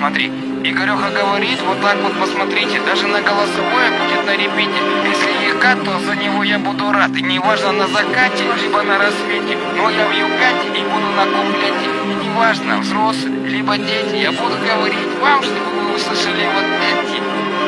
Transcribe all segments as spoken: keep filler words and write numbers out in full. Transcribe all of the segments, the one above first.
смотри. Игореха говорит, вот так вот посмотрите, даже на голосовое будет на репите. Если ЕКА, то за него я буду рад. И неважно на закате, либо на рассвете. Но я в Юкате и буду на куплете. И неважно, взрослые, либо дети. Я буду говорить вам, чтобы вы услышали вот эти.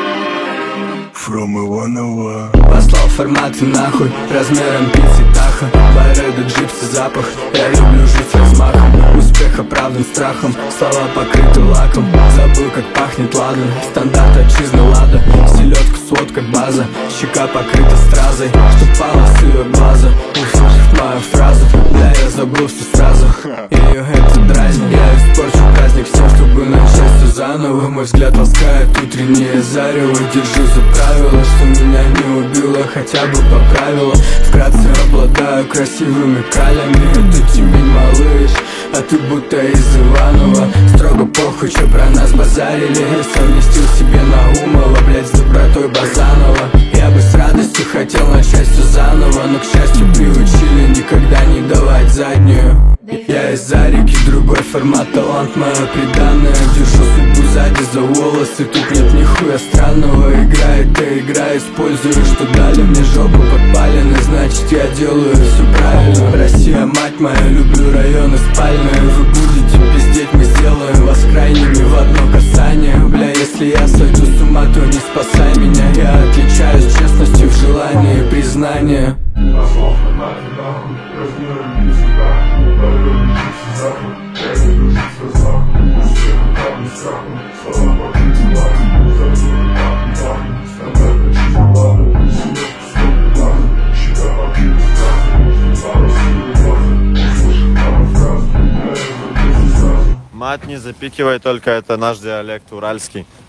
From Иваново. Послал форматы нахуй, размером пиццы Таха. Байреда, джипсы, запах, я люблю жить с размахом. Успех оправдан страхом, слова покрыты лаком. Забыл, как пахнет ладан, стандарт отчизны лада. Селедка, сводка, база, щека покрыта стразой. Что пало с ее глаза, услышав мою фразу. Бля, я забыл все сразу, ее это дразнит. Я испорчу праздник всем, чтобы начать все заново. Мой взгляд ласкает утреннее зарево. Держу за правило, что меня не убило, хотя бы поправило. Вкратце обладаю красивыми кралями. Это темень, малыш, а ты будто из Иванова. Строго похуй, что про нас базарили. Я совместил себе Наумова, блять, с добротой Базанова. Я бы с радостью хотел начать все заново, но, к счастью, приучили никогда не давать заднюю. Я из-за реки, другой формат, талант мое приданное. Держу судьбу сзади за волосы, тут нет нихуя странного. Играет та игра, использую, что дали мне жопу подпалены. Значит, я делаю все правильно. Россия, мать моя, люблю районы спальные. Вы будете пиздеть, мы сделаем вас крайними в одно касание. Бля, если я сойду с ума, то не спасай меня. Я отличаюсь честностью в желании и признании. Мать не запикивай, только это наш диалект уральский.